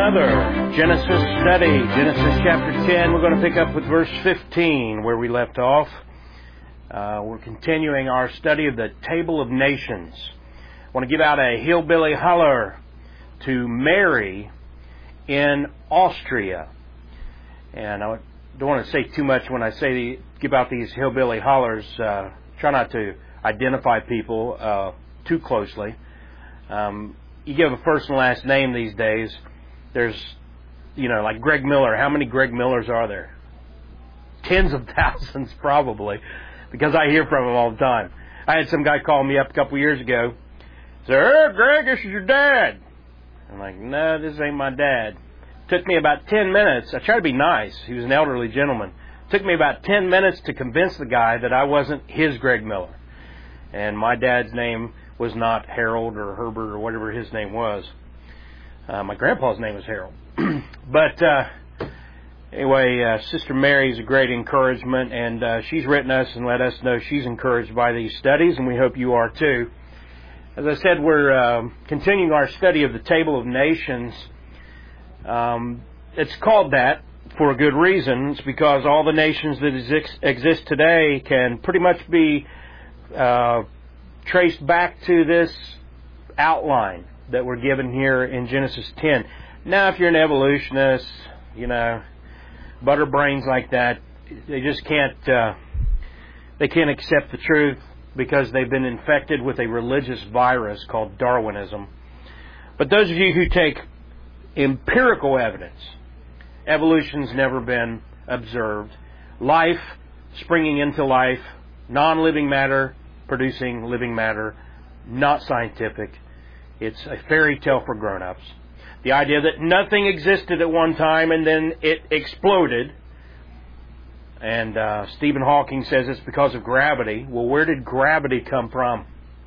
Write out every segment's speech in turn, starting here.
another Genesis study, Genesis chapter 10. We're going to pick up with verse 15 where we left off. We're continuing our study of the Table of Nations. I want to give out a hillbilly holler to Mary in Austria. And I don't want to say too much when I give out these hillbilly hollers. Try not to identify people too closely. You give a first and last name these days. There's, like Greg Miller. How many Greg Millers are there? Tens of thousands, probably, because I hear from them all the time. I had some guy call me up a couple years ago. Say, "Hey, Greg, this is your dad." I'm like, "No, this ain't my dad." Took me about 10 minutes. I tried to be nice. He was an elderly gentleman. Took me about 10 minutes to convince the guy that I wasn't his Greg Miller. And my dad's name was not Harold or Herbert or whatever his name was. My grandpa's name was Harold. But anyway, Sister Mary is a great encouragement, and she's written us and let us know she's encouraged by these studies, and we hope you are too. As I said, we're continuing our study of the Table of Nations. It's called that for a good reason. It's because all the nations that exist today can pretty much be traced back to this outline that we're given here in Genesis 10. Now, if you're an evolutionist, butter brains like that, they just can't accept the truth because they've been infected with a religious virus called Darwinism. But those of you who take empirical evidence, evolution's never been observed. Life springing into life, non-living matter producing living matter, not scientific. It's a fairy tale for grown-ups. The idea that nothing existed at one time and then it exploded. And Stephen Hawking says it's because of gravity. Well, where did gravity come from?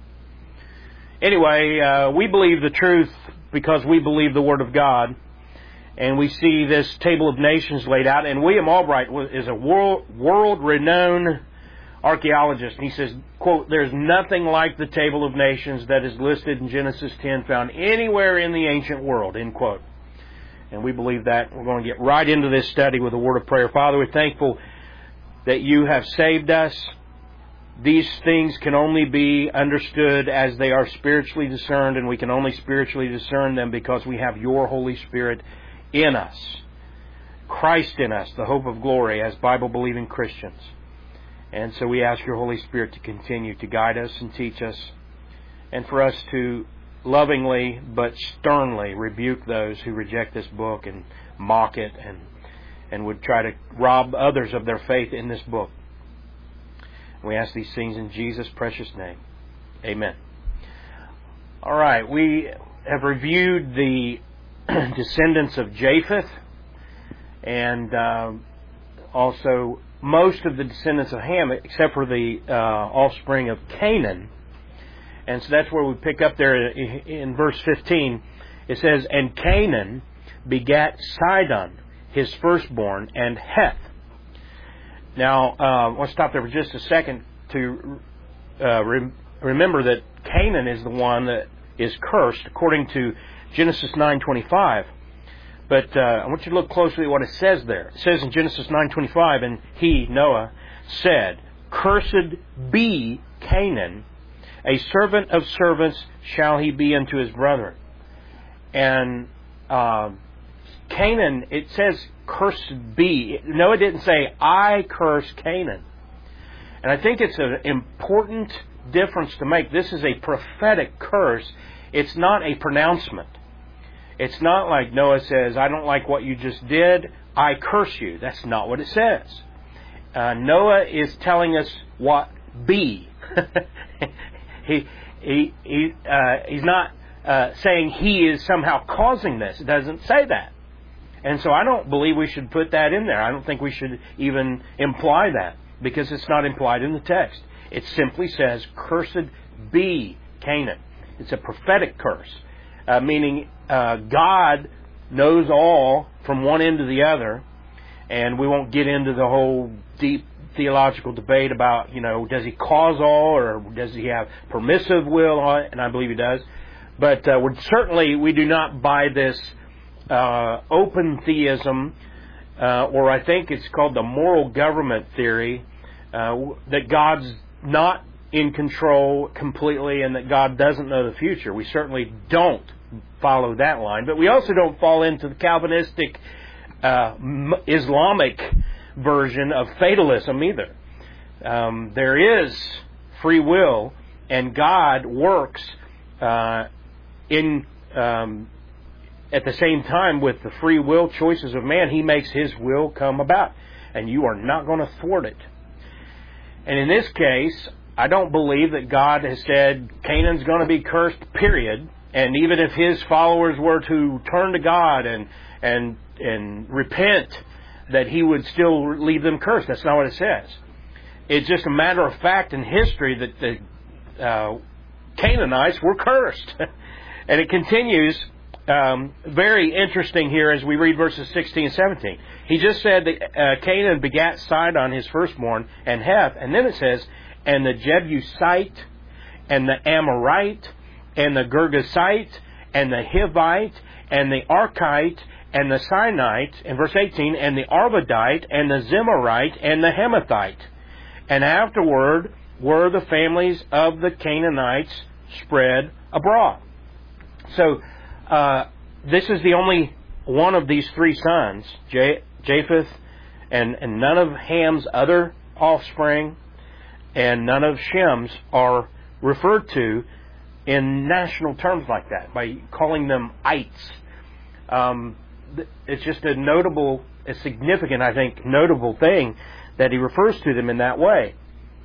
Anyway, we believe the truth because we believe the Word of God. And we see this Table of Nations laid out. And William Albright is a world-renowned archaeologist. And he says, quote, "There's nothing like the Table of Nations that is listed in Genesis 10 found anywhere in the ancient world," end quote. And we believe that. We're going to get right into this study with a word of prayer. Father, we're thankful that you have saved us. These things can only be understood as they are spiritually discerned, and we can only spiritually discern them because we have your Holy Spirit in us. Christ in us, the hope of glory as Bible-believing Christians. And so we ask your Holy Spirit to continue to guide us and teach us, and for us to lovingly but sternly rebuke those who reject this book and mock it and would try to rob others of their faith in this book. We ask these things in Jesus' precious name. Amen. All right, we have reviewed the descendants of Japheth and also most of the descendants of Ham, except for the offspring of Canaan. And so that's where we pick up there in verse 15. It says, "And Canaan begat Sidon, his firstborn, and Heth." Now, let's stop there for just a second to remember that Canaan is the one that is cursed, according to Genesis 9:25. But I want you to look closely at what it says there. It says in Genesis 9:25, "And he, Noah, said, Cursed be Canaan, a servant of servants shall he be unto his brethren." And Canaan, it says, cursed be. Noah didn't say, "I curse Canaan." And I think it's an important difference to make. This is a prophetic curse. It's not a pronouncement. It's not like Noah says, "I don't like what you just did, I curse you." That's not what it says. Noah is telling us what be. He's not saying he is somehow causing this. It doesn't say that. And so I don't believe we should put that in there. I don't think we should even imply that, because it's not implied in the text. It simply says, "Cursed be Canaan." It's a prophetic curse, meaning God knows all from one end to the other, and we won't get into the whole deep theological debate about, does he cause all or does he have permissive will on it? And I believe he does. But we do not buy this open theism, or I think it's called the moral government theory, that God's not in control completely and that God doesn't know the future. We certainly don't follow that line, but we also don't fall into the Calvinistic Islamic version of fatalism either. There is free will, and God works at the same time with the free will choices of man. He makes His will come about, and you are not going to thwart it. And in this case, I don't believe that God has said Canaan's going to be cursed, period. And even if His followers were to turn to God and repent, that He would still leave them cursed. That's not what it says. It's just a matter of fact in history that the Canaanites were cursed. And it continues, very interesting here as we read verses 16 and 17. He just said that Canaan begat Sidon, his firstborn, and Heth. And then it says, and the Jebusite, and the Amorite, and the Girgasite, and the Hivite, and the Archite, and the Sinite, in verse 18, and the Arvadite, and the Zemarite, and the Hamathite. And afterward were the families of the Canaanites spread abroad. So, this is the only one of these three sons, Japheth, and none of Ham's other offspring, and none of Shem's are referred to in national terms like that, by calling them ites. It's just a significant, I think, notable thing that he refers to them in that way.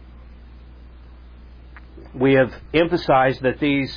We have emphasized that these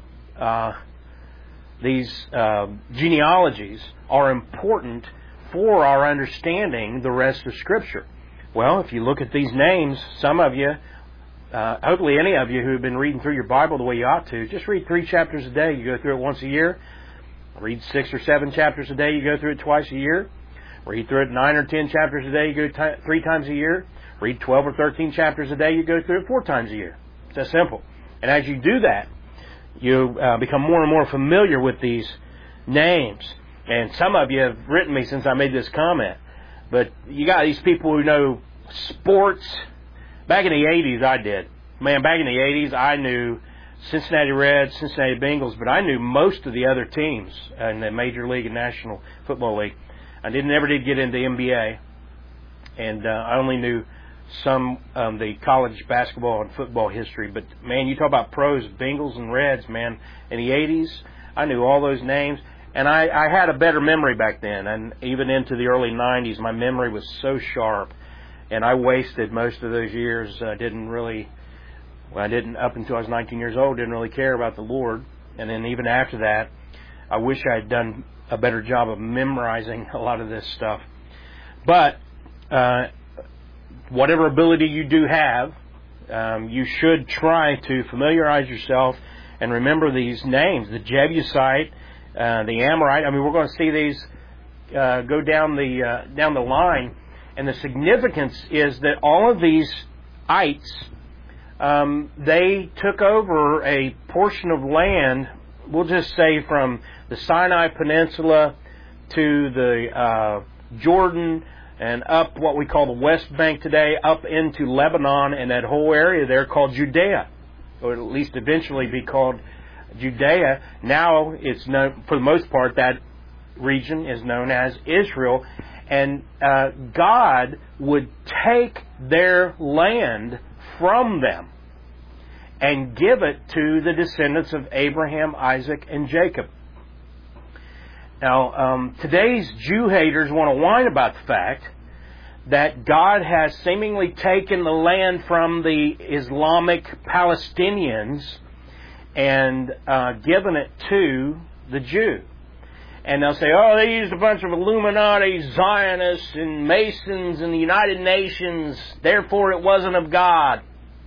genealogies are important for our understanding the rest of Scripture. Well, if you look at these names, some of you, hopefully any of you who have been reading through your Bible the way you ought to, just read 3 chapters a day. You go through it once a year. Read 6 or 7 chapters a day. You go through it twice a year. Read through it 9 or 10 chapters a day. You go 3 times a year. Read 12 or 13 chapters a day. You go through it 4 times a year. It's that simple. And as you do that, you become more and more familiar with these names. And some of you have written me since I made this comment. But you got these people who know sports. Back in the 80s, I did. Man, back in the 80s, I knew Cincinnati Reds, Cincinnati Bengals, but I knew most of the other teams in the Major League and National Football League. I never did get into NBA. And I only knew some the college basketball and football history. But, man, you talk about pros, Bengals and Reds, man. In the 80s, I knew all those names. And I had a better memory back then. And even into the early 90s, my memory was so sharp. And I wasted most of those years. I didn't, up until I was 19 years old, didn't really care about the Lord. And then even after that, I wish I had done a better job of memorizing a lot of this stuff. But whatever ability you do have, you should try to familiarize yourself and remember these names. The Jebusite, the Amorite. I mean, we're going to see these go down the line. And the significance is that all of these ites, they took over a portion of land, we'll just say from the Sinai Peninsula to the Jordan and up what we call the West Bank today, up into Lebanon and that whole area there called Judea, or at least eventually be called Judea. Now it's known, for the most part, that region is known as Israel. And God would take their land from them and give it to the descendants of Abraham, Isaac, and Jacob. Now, today's Jew haters want to whine about the fact that God has seemingly taken the land from the Islamic Palestinians and given it to the Jew. And they'll say, oh, they used a bunch of Illuminati, Zionists, and Masons in the United Nations, therefore it wasn't of God.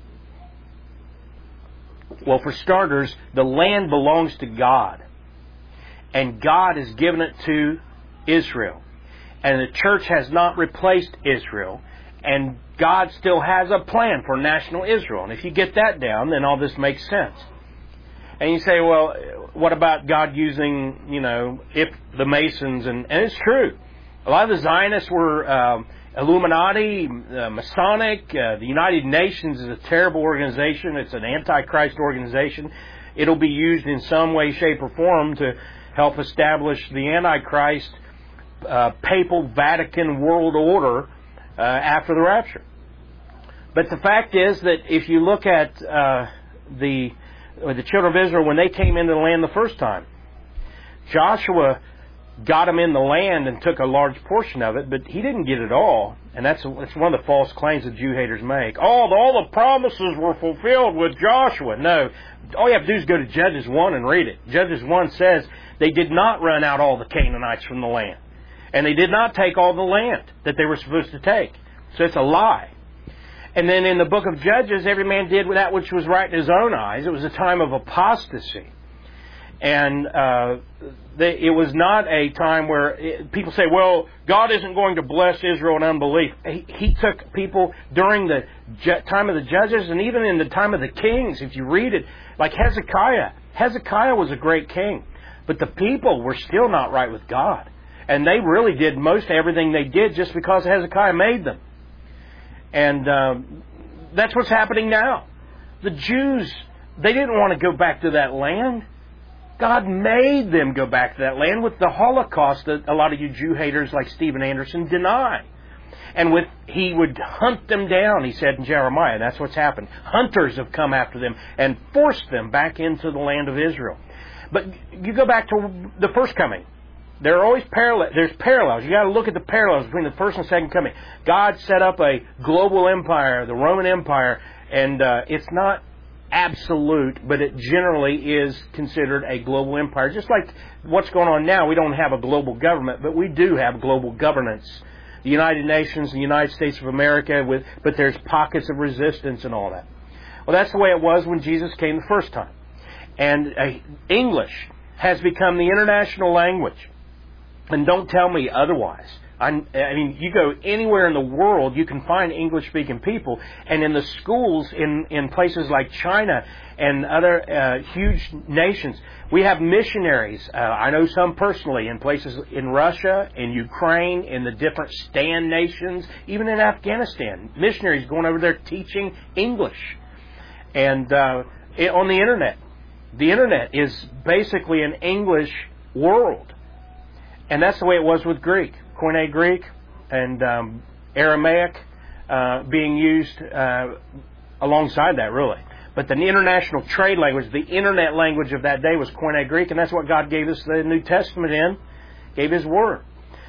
Well, for starters, the land belongs to God. And God has given it to Israel. And the church has not replaced Israel. And God still has a plan for national Israel. And if you get that down, then all this makes sense. And you say, well, what about God using, if the Masons, and it's true. A lot of the Zionists were Illuminati, Masonic. The United Nations is a terrible organization. It's an Antichrist organization. It'll be used in some way, shape, or form to help establish the Antichrist papal Vatican world order after the rapture. But the fact is that if you look at the children of Israel when they came into the land the first time, Joshua got them in the land and took a large portion of it, but he didn't get it all. And that's one of the false claims that Jew haters make. All the promises were fulfilled with Joshua. No. All you have to do is go to Judges 1 and read it. Judges 1 says they did not run out all the Canaanites from the land. And they did not take all the land that they were supposed to take. So it's a lie. And then in the book of Judges, every man did that which was right in his own eyes. It was a time of apostasy. And it was not a time where people say, well, God isn't going to bless Israel in unbelief. He took people during the time of the judges and even in the time of the kings. If you read it, like Hezekiah. Hezekiah was a great king. But the people were still not right with God. And they really did most everything they did just because Hezekiah made them. And that's what's happening now. The Jews, they didn't want to go back to that land. God made them go back to that land with the Holocaust that a lot of you Jew haters like Stephen Anderson deny. And he would hunt them down, he said in Jeremiah. And that's what's happened. Hunters have come after them and forced them back into the land of Israel. But you go back to the first coming. There are always there's parallels. You got to look at the parallels between the first and second coming. God set up a global empire, the Roman Empire, and it's not absolute, but it generally is considered a global empire. Just like what's going on now, we don't have a global government, but we do have global governance. The United Nations, the United States of America, but there's pockets of resistance and all that. Well, that's the way it was when Jesus came the first time. And English has become the international language. And don't tell me otherwise. I mean, you go anywhere in the world, you can find English-speaking people. And in the schools in places like China and other huge nations, we have missionaries. I know some personally in places in Russia, in Ukraine, in the different Stan nations, even in Afghanistan. Missionaries going over there teaching English. And on the Internet. The Internet is basically an English world. And that's the way it was with Greek. Koine Greek and Aramaic being used alongside that, really. But the international trade language, the Internet language of that day was Koine Greek, and that's what God gave us the New Testament in, gave His Word.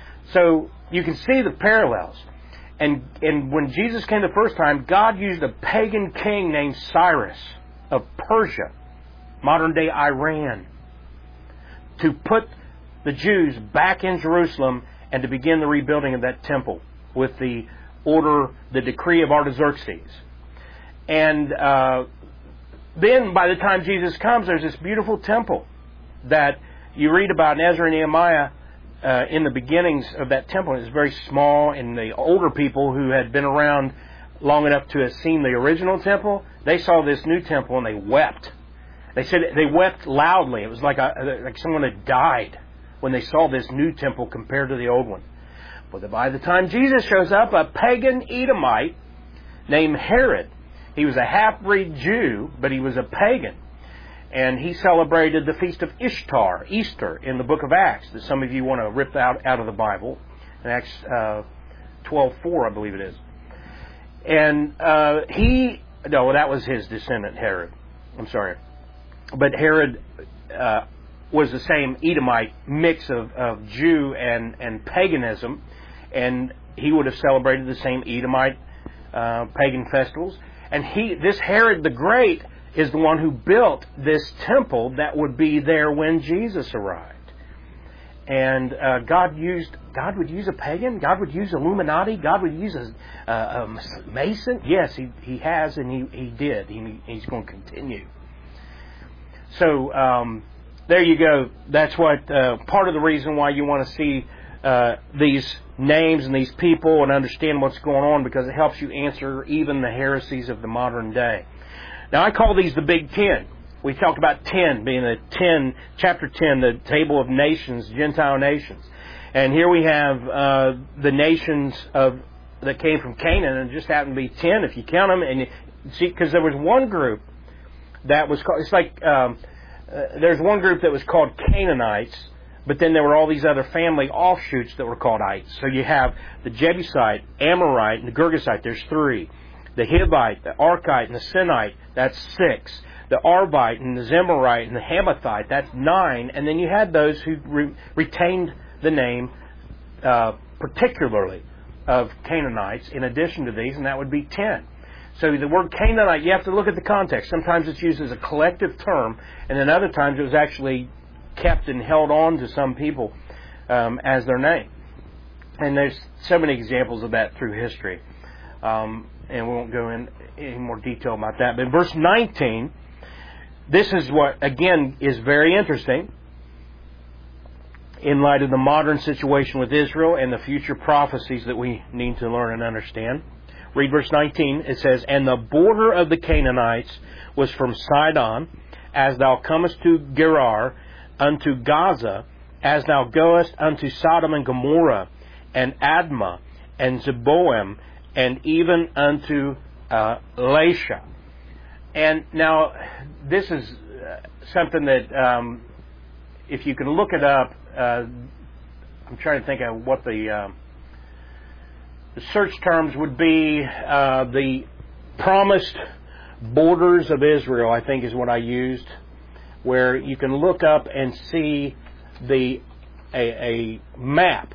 So you can see the parallels. And when Jesus came the first time, God used a pagan king named Cyrus of Persia, modern-day Iran, to put the Jews back in Jerusalem and to begin the rebuilding of that temple with the decree of Artaxerxes. And then by the time Jesus comes, there's this beautiful temple that you read about in Ezra and Nehemiah in the beginnings of that temple. It's very small, and the older people who had been around long enough to have seen the original temple, they saw this new temple and they wept. They said they wept loudly. It was like someone had died when they saw this new temple compared to the old one. But by the time Jesus shows up, a pagan Edomite named Herod, he was a half-breed Jew, but he was a pagan. And he celebrated the feast of Ishtar, Easter, in the book of Acts, that some of you want to rip out of the Bible. In Acts 12:4, I believe it is. And that was his descendant, Herod. I'm sorry. But Herod was the same Edomite mix of Jew and paganism, and he would have celebrated the same Edomite pagan festivals. And this Herod the Great is the one who built this temple that would be there when Jesus arrived. And God would use a pagan. God would use Illuminati. God would use a Mason. Yes, he has, and he did. He's going to continue. So there you go. That's what part of the reason why you want to see these names and these people and understand what's going on, because it helps you answer even the heresies of the modern day. Now, I call these the Big Ten. we talked about 10 being chapter 10, the table of nations, Gentile nations. And here we have the nations that came from Canaan, and it just happened to be 10 if you count them. And you see, because there was one group that was called, it's like there's one group that was called Canaanites, but then there were all these other family offshoots that were called ites. So you have the Jebusite, Amorite, and the Girgashite. There's 3. The Hivite, the Archite, and the Sinite. That's 6. The Arbite, and the Zemarite, and the Hamathite. That's 9. And then you had those who retained the name particularly of Canaanites in addition to these, and that would be 10. So the word Canaanite, you have to look at the context. Sometimes it's used as a collective term, and then other times it was actually kept and held on to some people as their name. And there's so many examples of that through history. And we won't go in any more detail about that. But in verse 19, this is what, again, is very interesting in light of the modern situation with Israel and the future prophecies that we need to learn and understand. Read verse 19. It says, "And the border of the Canaanites was from Sidon, as thou comest to Gerar, unto Gaza, as thou goest unto Sodom and Gomorrah, and Admah, and Zeboim, and even unto Lasha." And now, this is something that, if you can look it up, I'm trying to think of what the search terms would be. The promised borders of Israel, I think, is what I used, where you can look up and see a map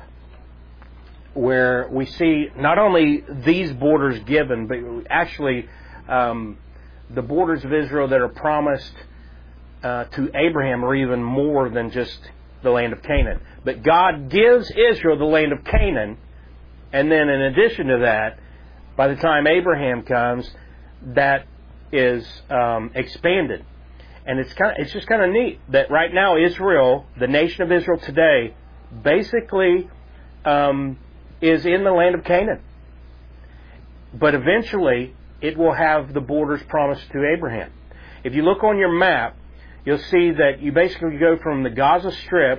where we see not only these borders given, but actually the borders of Israel that are promised to Abraham are even more than just the land of Canaan. But God gives Israel the land of Canaan, and then in addition to that, by the time Abraham comes, that is expanded. And it's just kind of neat that right now Israel, the nation of Israel today, basically is in the land of Canaan. But eventually it will have the borders promised to Abraham. If you look on your map, you'll see that you basically go from the Gaza Strip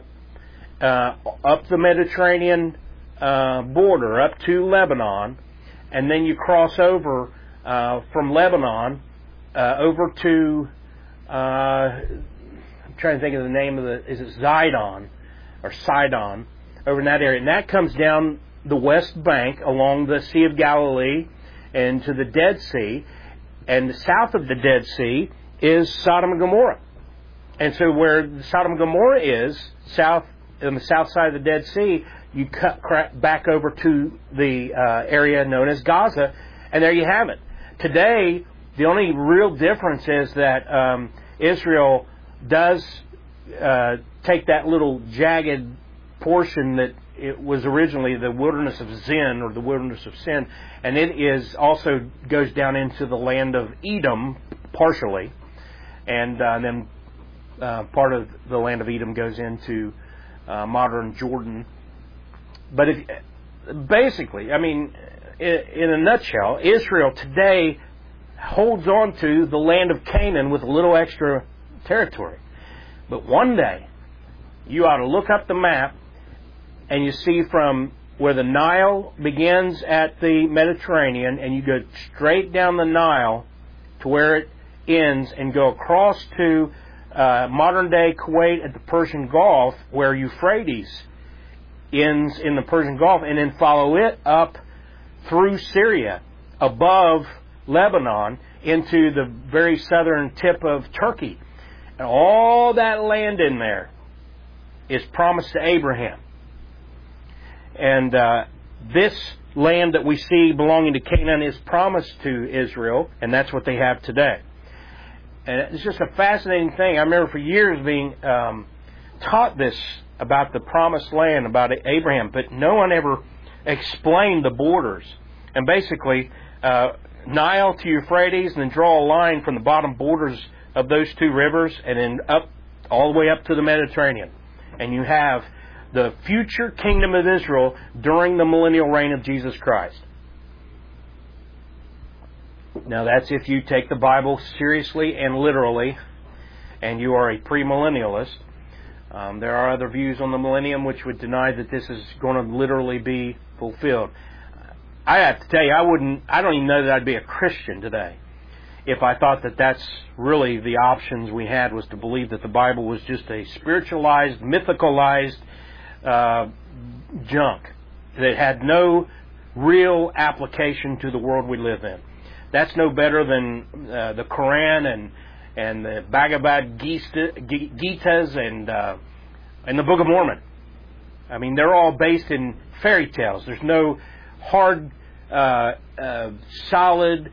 up the Mediterranean border up to Lebanon, and then you cross over from Lebanon over to I'm trying to think of the name of is it Zidon or Sidon, over in that area, and that comes down the west bank along the Sea of Galilee and to the Dead Sea, and south of the Dead Sea is Sodom and Gomorrah. And so where Sodom and Gomorrah is, on the south side of the Dead Sea, you cut back over to the area known as Gaza, and there you have it. Today, the only real difference is that Israel does take that little jagged portion that it was originally the wilderness of Zin, or the wilderness of Sin, and it is also goes down into the land of Edom partially, and then part of the land of Edom goes into modern Jordan. But basically, I mean, in a nutshell, Israel today holds on to the land of Canaan with a little extra territory. But one day, you ought to look up the map, and you see from where the Nile begins at the Mediterranean, and you go straight down the Nile to where it ends, and go across to modern-day Kuwait at the Persian Gulf, where Euphrates ends in the Persian Gulf, and then follow it up through Syria, above Lebanon, into the very southern tip of Turkey. And all that land in there is promised to Abraham. And this land that we see belonging to Canaan is promised to Israel, and that's what they have today. And it's just a fascinating thing. I remember for years being taught this about the promised land, about Abraham, but no one ever explained the borders. And basically, Nile to Euphrates, and then draw a line from the bottom borders of those two rivers, and then up all the way up to the Mediterranean. And you have the future kingdom of Israel during the millennial reign of Jesus Christ. Now that's if you take the Bible seriously and literally, and you are a premillennialist. There are other views on the millennium which would deny that this is going to literally be fulfilled. I have to tell you, I don't even know that I'd be a Christian today if I thought that that's really the options we had, was to believe that the Bible was just a spiritualized, mythicalized junk that had no real application to the world we live in. That's no better than the Quran and the Bhagavad Gitas and the Book of Mormon. I mean, they're all based in fairy tales. There's no hard, solid,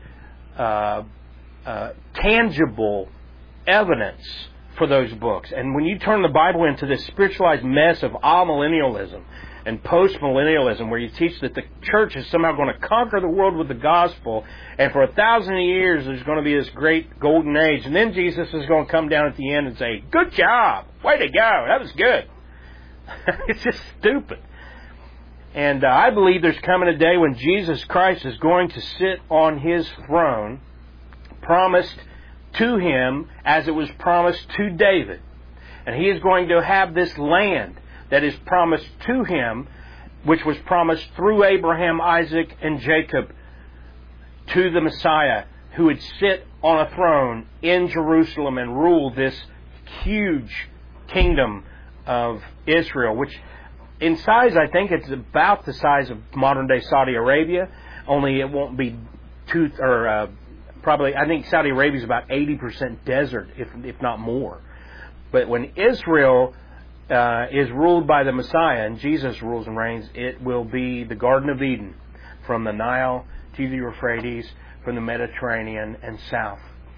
tangible evidence for those books. And when you turn the Bible into this spiritualized mess of amillennialism and postmillennialism, where you teach that the church is somehow going to conquer the world with the gospel, and for 1,000 years there's going to be this great golden age, and then Jesus is going to come down at the end and say, "Good job, way to go, that was good." It's just stupid. And I believe there's coming a day when Jesus Christ is going to sit on His throne, promised to Him as it was promised to David. And He is going to have this land that is promised to Him, which was promised through Abraham, Isaac, and Jacob, to the Messiah, who would sit on a throne in Jerusalem and rule this huge kingdom of Israel, which in size, I think it's about the size of modern-day Saudi Arabia, only it won't be probably, I think Saudi Arabia is about 80% desert, if not more. But when Israel is ruled by the Messiah and Jesus rules and reigns, it will be the Garden of Eden, from the Nile to the Euphrates, from the Mediterranean and south.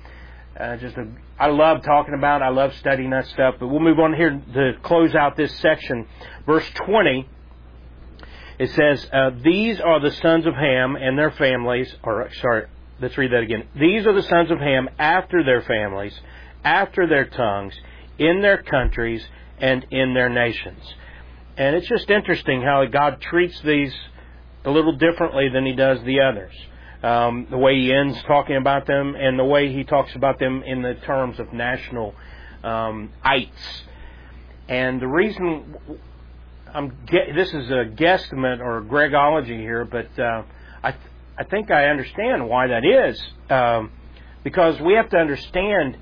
I love talking about it. I love studying that stuff. But we'll move on here to close out this section. Verse 20, it says, "These are the sons of Ham and their families," let's read that again. "These are the sons of Ham after their families, after their tongues, in their countries, and in their nations." And it's just interesting how God treats these a little differently than He does the others. The way He ends talking about them, and the way He talks about them in the terms of national ites. And the reason this is a guesstimate or a Gregology here, but I think I understand why that is, because we have to understand.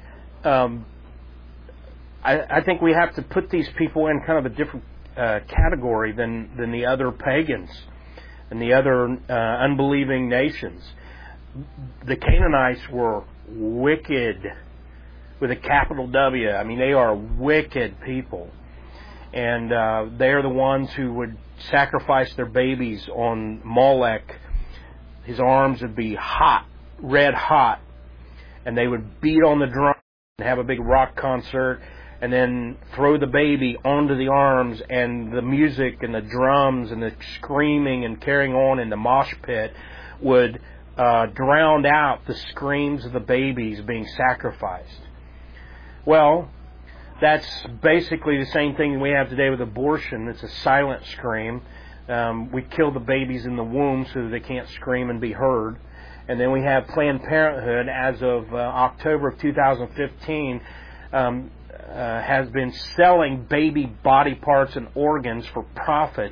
I think we have to put these people in kind of a different category than the other pagans and the other unbelieving nations. The Canaanites were wicked, with a capital W. I mean, they are wicked people. And they are the ones who would sacrifice their babies on Molech. His arms would be hot, red hot, and they would beat on the drum and have a big rock concert, and then throw the baby onto the arms, and the music and the drums and the screaming and carrying on in the mosh pit would drown out the screams of the babies being sacrificed. Well, that's basically the same thing we have today with abortion. It's a silent scream. We kill the babies in the womb so that they can't scream and be heard. And then we have Planned Parenthood, as of October of 2015, has been selling baby body parts and organs for profit.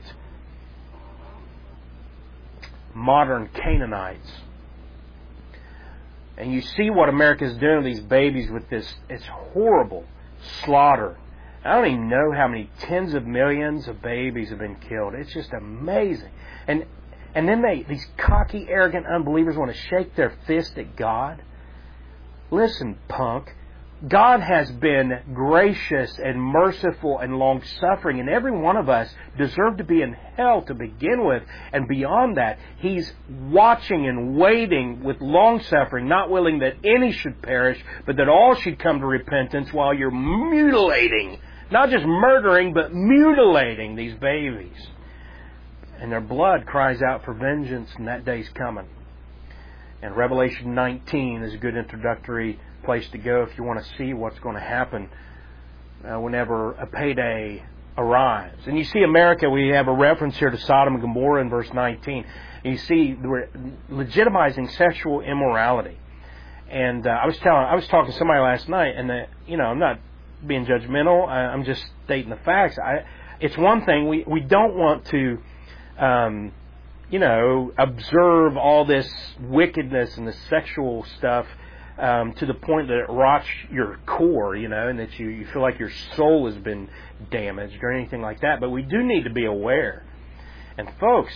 Modern Canaanites. And you see what America's doing to these babies with this. It's horrible slaughter. I don't even know how many tens of millions of babies have been killed. It's just amazing. And then these cocky, arrogant unbelievers want to shake their fist at God. Listen, punk. God has been gracious and merciful and long-suffering, and every one of us deserve to be in hell to begin with. And beyond that, He's watching and waiting with long-suffering, not willing that any should perish, but that all should come to repentance, while you're mutilating, not just murdering, but mutilating these babies. And their blood cries out for vengeance, and that day's coming. And Revelation 19 is a good introductory place to go if you want to see what's going to happen whenever a payday arrives. And you see America, we have a reference here to Sodom and Gomorrah in verse 19. And you see we're legitimizing sexual immorality. And I was talking to somebody last night, and I'm not being judgmental. I'm just stating the facts. It's one thing we don't want to, observe all this wickedness and the sexual stuff to the point that it rots your core, and that you feel like your soul has been damaged or anything like that. But we do need to be aware. And folks,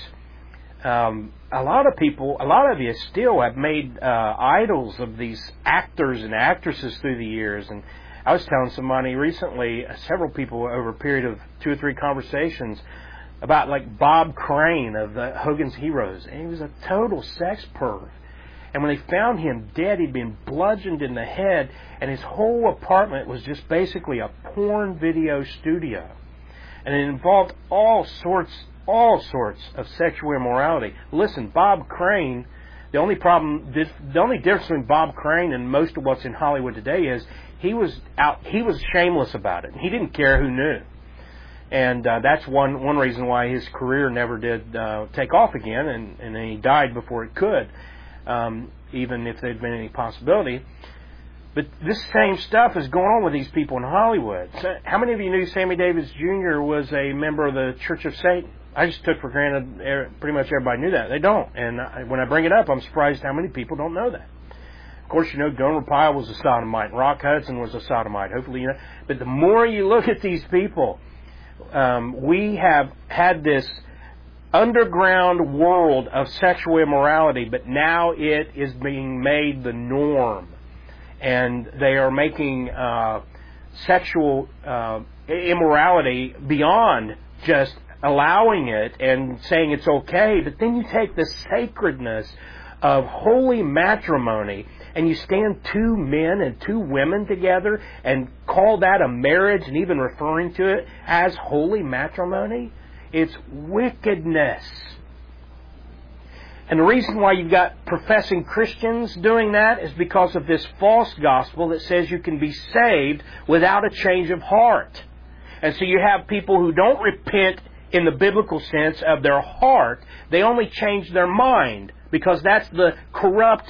a lot of you still have made idols of these actors and actresses through the years. And I was telling somebody recently, several people over a period of 2 or 3 conversations, about like Bob Crane of the Hogan's Heroes. And he was a total sex perv. And when they found him dead, he'd been bludgeoned in the head, and his whole apartment was just basically a porn video studio. And it involved all sorts of sexual immorality. Listen, Bob Crane, the only difference between Bob Crane and most of what's in Hollywood today is he was shameless about it. He didn't care who knew. And that's one reason why his career never did take off again, and then he died before it could, even if there'd been any possibility. But this same stuff is going on with these people in Hollywood. So how many of you knew Sammy Davis Jr. was a member of the Church of Satan? I just took for granted pretty much everybody knew that. They don't. And when I bring it up, I'm surprised how many people don't know that. Of course, Gomer Pyle was a sodomite. Rock Hudson was a sodomite. Hopefully, you know. But the more you look at these people, we have had this underground world of sexual immorality, but now it is being made the norm. And they are making sexual immorality beyond just allowing it and saying it's okay. But then you take the sacredness of holy matrimony and you stand 2 men and 2 women together and call that a marriage, and even referring to it as holy matrimony. It's wickedness. And the reason why you've got professing Christians doing that is because of this false gospel that says you can be saved without a change of heart. And so you have people who don't repent in the biblical sense of their heart. They only change their mind, because that's the corrupt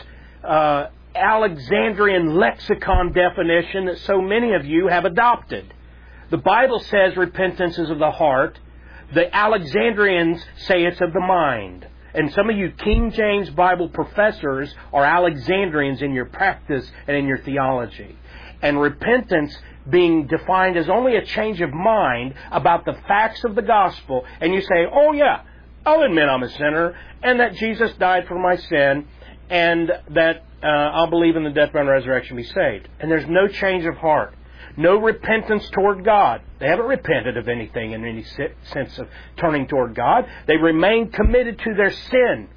Alexandrian lexicon definition that so many of you have adopted. The Bible says repentance is of the heart. The Alexandrians say it's of the mind. And some of you King James Bible professors are Alexandrians in your practice and in your theology. And repentance being defined as only a change of mind about the facts of the gospel. And you say, oh yeah, I'll admit I'm a sinner, and that Jesus died for my sin, and that I'll believe in the death, burial, and resurrection, be saved. And there's no change of heart. No repentance toward God. They haven't repented of anything in any sense of turning toward God. They remain committed to their sin.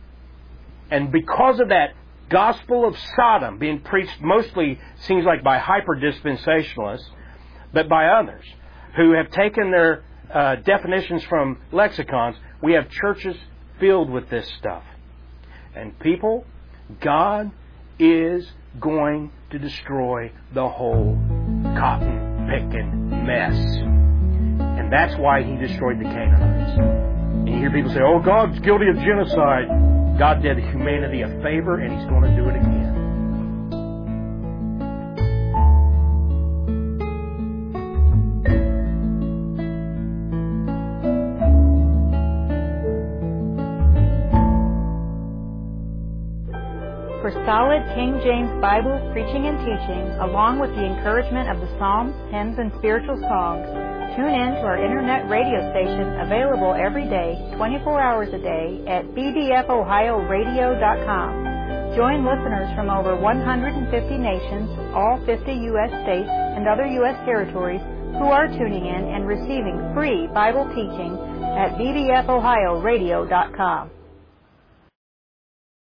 And because of that gospel of Sodom being preached mostly, seems like by hyper-dispensationalists, but by others who have taken their definitions from lexicons, we have churches filled with this stuff. And people, God is going to destroy the whole cotton-picking mess. And that's why He destroyed the Canaanites. And you hear people say, oh, God's guilty of genocide. God did humanity a favor, and He's going to do it again. For solid King James Bible preaching and teaching, along with the encouragement of the Psalms, hymns, and spiritual songs, tune in to our internet radio station, available every day, 24 hours a day, at bbfohioradio.com. Join listeners from over 150 nations, all 50 U.S. states, and other U.S. territories who are tuning in and receiving free Bible teaching at bbfohioradio.com.